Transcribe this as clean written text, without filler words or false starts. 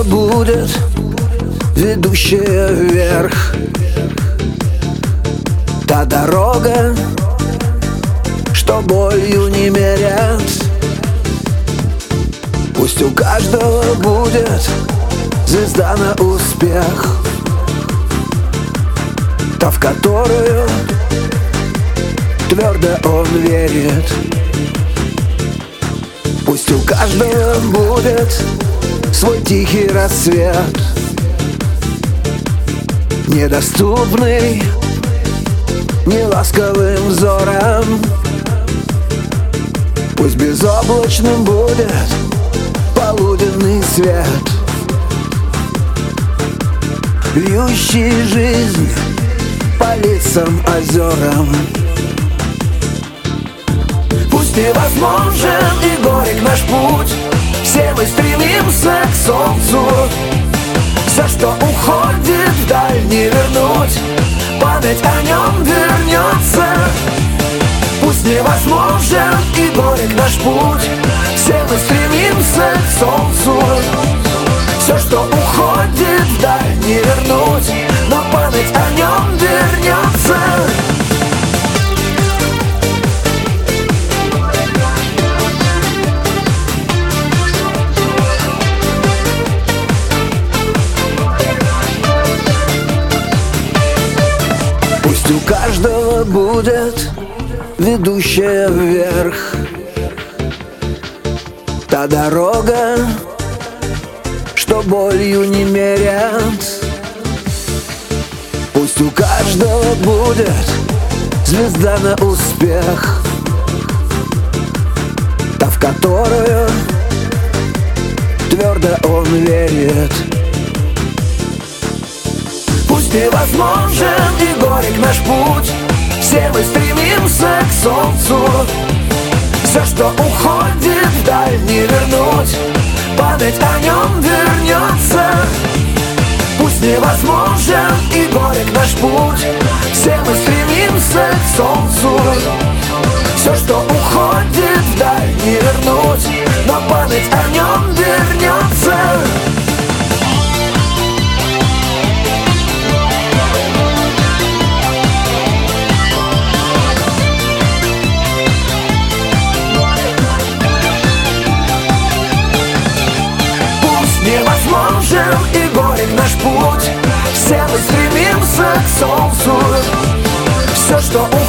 каждого будет ведущая вверх. Та дорога, что болью не мерят. Пусть у каждого будет звезда на успех, та, в которую твердо он верит. Пусть у каждого будет свой тихий рассвет, недоступный неласковым взором. Пусть безоблачным будет полуденный свет, льющий жизнь по лицам озерам. Пусть невозможен и горек наш путь, все мы стремимся к солнцу. Все, что уходит вдаль, не вернуть, память о нем вернется. Пусть невозможен и горек наш путь, все мы стремимся к солнцу. Все, что уходит вдаль, не вернуть, но память о нем вернется. Пусть у каждого будет ведущая вверх, та дорога, что болью не мерят. Пусть у каждого будет звезда на успех, та, в которую твердо он верит. Пусть невозможен и горек наш путь, все мы стремимся к солнцу. Все, что уходит вдаль, не вернуть, память о нем вернется. Пусть невозможен и горек наш путь, все мы стремимся к солнцу. Все, что уходит вдаль, не вернуть, но память о нем вернется. Невозможен и горек наш путь, все мы стремимся к солнцу. Все, что